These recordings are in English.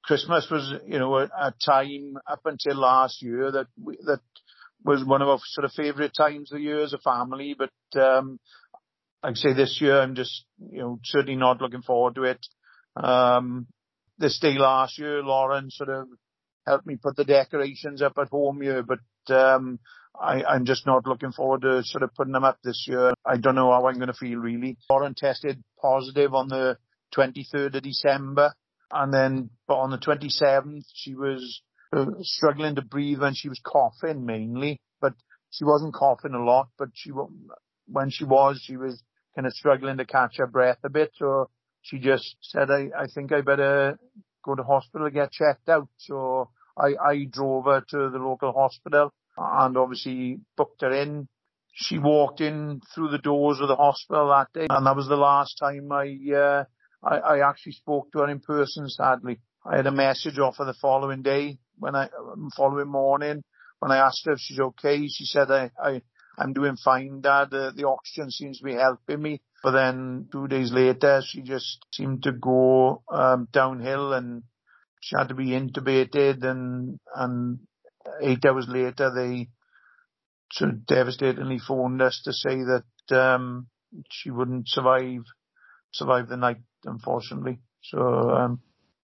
Christmas was, a time up until last year that was one of our sort of favourite times of the year as a family. But like I say, this year I'm just, certainly not looking forward to it. This day last year, Lauren sort of helped me put the decorations up at home here, but I'm just not looking forward to sort of putting them up this year. I don't know how I'm going to feel, really. Lauren tested positive on the 23rd of December, but on the 27th, she was struggling to breathe when she was coughing mainly, but she wasn't coughing a lot, but when she was kind of struggling to catch her breath a bit, so she just said, I think I better go to hospital and get checked out. So I drove her to the local hospital and obviously booked her in. She walked in through the doors of the hospital that day, and that was the last time I actually spoke to her in person, sadly. I had a message off her the following morning, when I asked her if she's okay. She said, I'm doing fine, Dad. The oxygen seems to be helping me. But then 2 days later, she just seemed to go downhill, and she had to be intubated. And 8 hours later, they sort of devastatingly phoned us to say that she wouldn't survive the night, unfortunately. So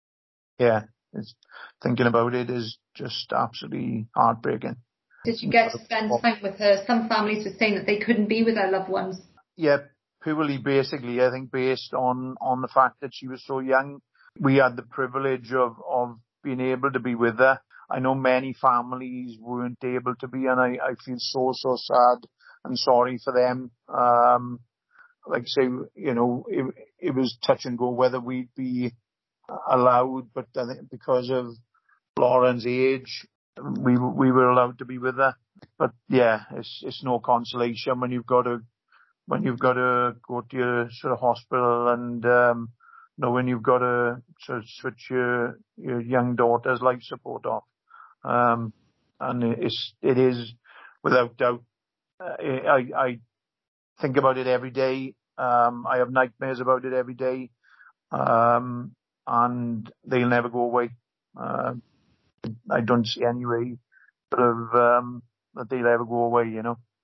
thinking about it is just absolutely heartbreaking. Did you get to spend time with her? Some families were saying that they couldn't be with their loved ones. Yeah, purely basically, I think based on the fact that she was so young, we had the privilege of being able to be with her. I know many families weren't able to be, and I feel so sad and sorry for them. Like I say, it was touch and go whether we'd be allowed, but I think because of Lauren's age, we were allowed to be with her. But yeah, it's no consolation when you've got to go to your sort of hospital and knowing you've got to sort of switch your young daughter's life support off. And it is without doubt. I think about it every day. I have nightmares about it every day. And they'll never go away. I don't see any way that they'll ever go away,